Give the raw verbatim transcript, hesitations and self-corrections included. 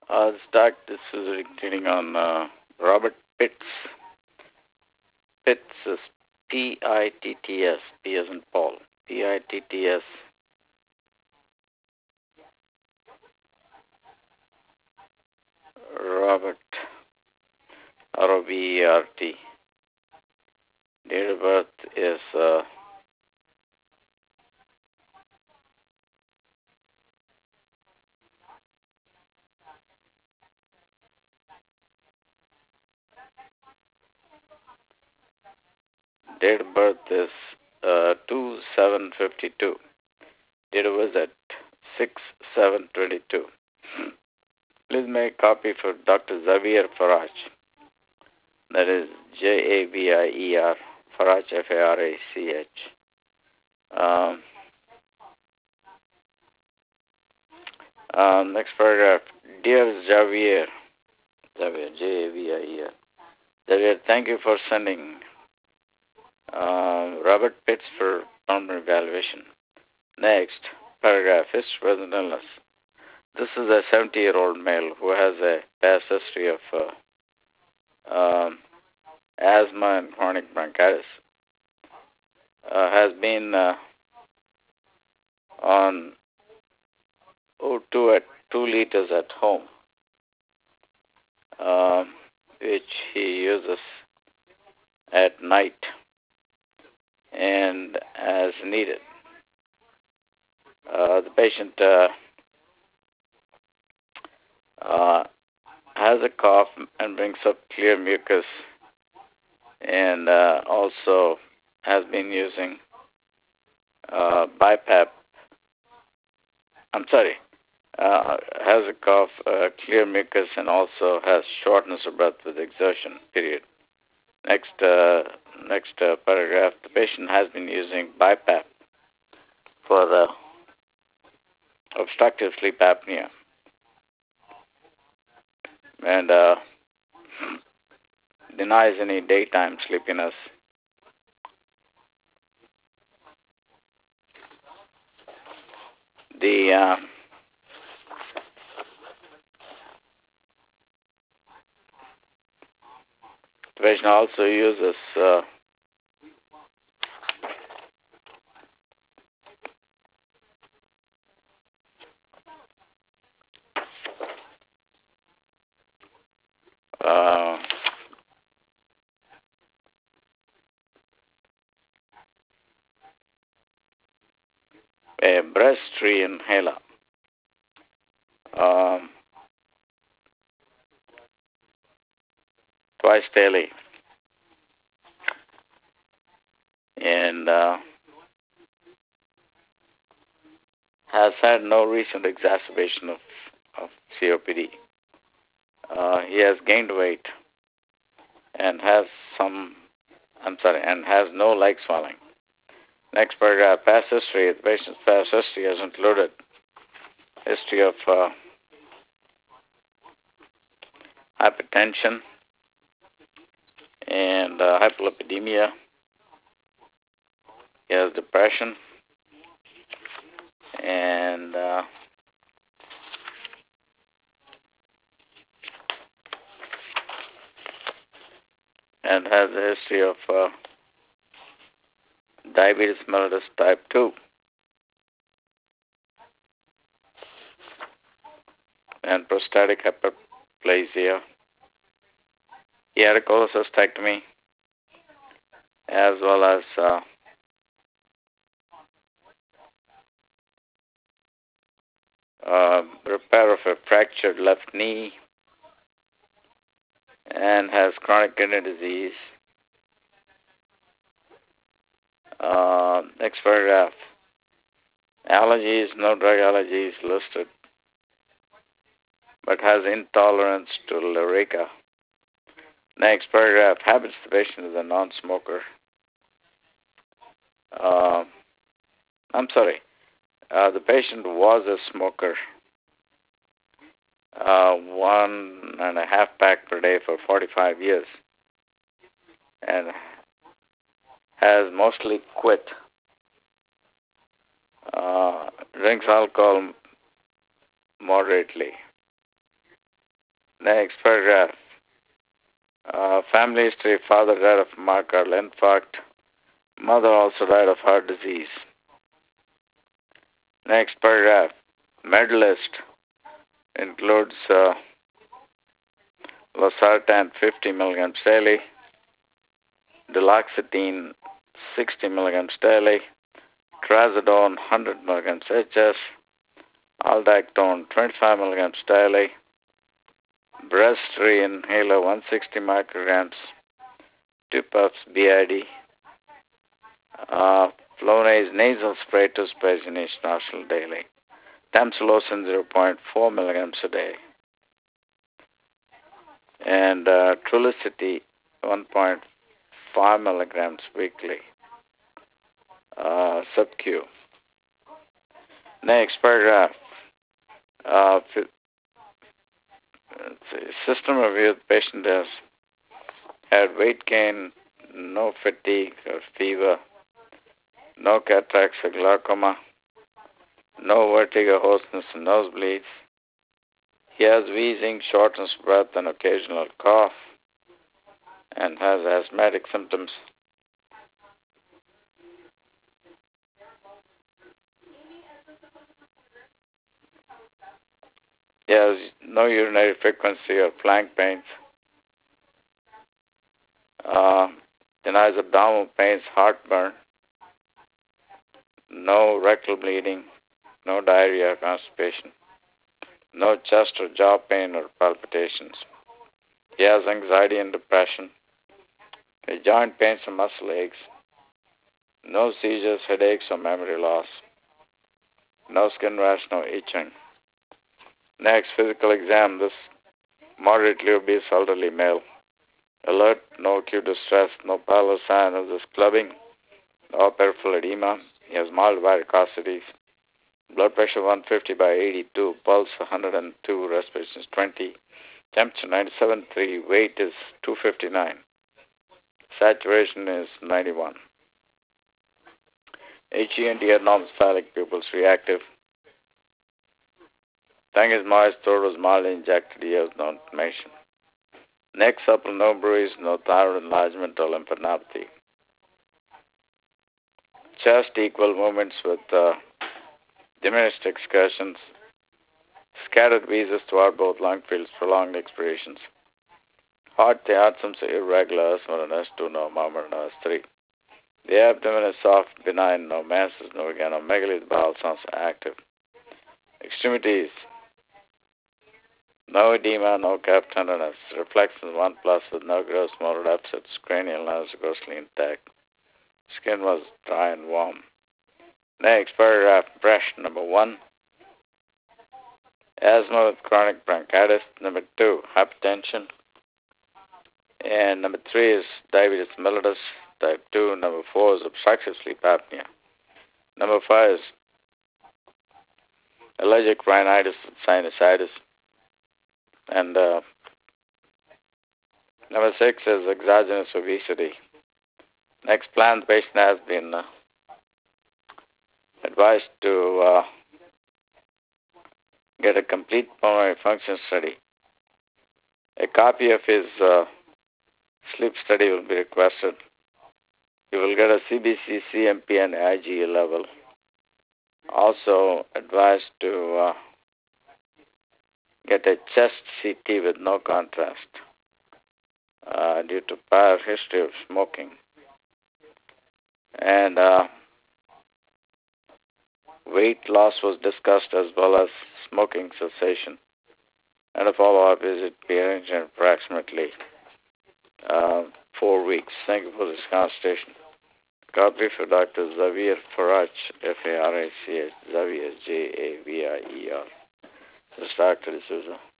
Uh, Doc, this is reading on uh, Robert Pitts. Pitts is P I T T S, P as in Paul. P I T T S. Robert, R O B E R T. Date of birth is uh, date of birth is uh, two seven fifty-two. Date of birth at six seven twenty-two. Please make a copy for Doctor Xavier Faraj. That is J A V I E R, Faraj, F A R A C H. Um, um, next paragraph. Dear Xavier, Xavier, J A V I E R. Xavier, thank you for sending uh, Robert Pitts for pulmonary evaluation. Next paragraph. History, present illness. This is a seventy-year-old male who has a past history of uh, um, asthma and chronic bronchitis. Uh, has been uh, on O two at two liters at home, uh, which he uses at night and as needed. Uh, the patient uh, uh, has a cough and brings up clear mucus, and uh, also has been using uh, BiPAP. I'm sorry, uh, has a cough, uh, clear mucus, and also has shortness of breath with exertion, period. Next uh, next uh, paragraph, the patient has been using BiPAP for uh, obstructive sleep apnea. And uh, denies any daytime sleepiness. The uh, patient also uses uh, uh, a breast tree inhaler um, twice daily, and uh, has had no recent exacerbation of, of C O P D. Uh, he has gained weight and has some, I'm sorry, and has no leg swelling. Next paragraph, past history. The patient's past history has included history of uh, hypertension and uh, hyperlipidemia. He has depression and uh, and has a history of uh, diabetes mellitus type two and prostatic hyperplasia. He had a cholecystectomy as well as uh, uh, repair of a fractured left knee and has chronic kidney disease. Uh, next paragraph. Allergies, no drug allergies listed, but has intolerance to Lyrica. Next paragraph. Habits. The patient is a non-smoker. Uh, I'm sorry. Uh, the patient was a smoker. Uh, one and a half pack per day for forty-five years, and has mostly quit. Uh, drinks alcohol moderately. Next paragraph. Uh, family history. Father died of myocardial infarct. Mother also died of heart disease. Next paragraph. Medalist includes uh, losartan fifty milligrams daily, duloxetine sixty milligrams daily, trazodone one hundred milligrams H S, aldactone twenty-five milligrams daily, Breztri inhaler one hundred sixty micrograms, two puffs B I D, uh, Flonase nasal spray two sprays in each nostril daily, tamsulosin zero point four milligrams a day, and uh, Trulicity one point five milligrams weekly, uh, sub-Q. Next paragraph. Uh, system review. The patient has had weight gain, no fatigue or fever, no cataracts or glaucoma, no vertigo, hoarseness, and nosebleeds. He has wheezing, shortness of breath, and occasional cough, and has asthmatic symptoms. He has no urinary frequency or flank pains. Uh, denies abdominal pains, heartburn, no rectal bleeding, no diarrhea or constipation, no chest or jaw pain or palpitations. He has anxiety and depression, a joint pains and muscle aches, no seizures, headaches, or memory loss, no skin rash, no itching. Next, physical exam. This moderately obese elderly male. Alert, no acute distress, no pallor sign of this clubbing, no peripheral edema. He has mild varicosities. Blood pressure one fifty by eighty-two, pulse one hundred two, respiration is twenty, temperature ninety-seven point three, weight is two fifty-nine, saturation is ninety-one. H E N T abnormal phallic pupils reactive. Tongue is moist, throat was mildly injected, he has no inflammation. Neck supple, no bruise, no thyroid enlargement or lymphadenopathy. Chest equal movements with uh, diminished excursions. Scattered wheezes throughout both lung fields, prolonged expirations. Heart, the heart symptoms are irregular, S one and S two, no murmur, no S three. The abdomen is soft, benign, no masses, no organomegaly, the bowel sounds active. Extremities, no edema, no calf tenderness. Reflections one plus with no gross motor deficits. Cranial nerves are grossly intact. Skin was dry and warm. Next paragraph, impression number one. Asthma with chronic bronchitis. Number two, hypertension. And number three is diabetes mellitus type two. Number four is obstructive sleep apnea. Number five is allergic rhinitis with sinusitis. And uh, number six is exogenous obesity. Next plan, the patient has been uh, advised to uh, get a complete pulmonary function study. A copy of his uh, sleep study will be requested. He will get a C B C, C M P, and I G E level. Also advised to uh, get a chest C T with no contrast uh, due to prior history of smoking. And uh, weight loss was discussed as well as smoking cessation. And a follow-up visit be arranged in approximately uh, four weeks. Thank you for this consultation. Copy for Doctor Xavier Farach, F A R A C H, Xavier, J A V I E R. This is Doctor D'Souza.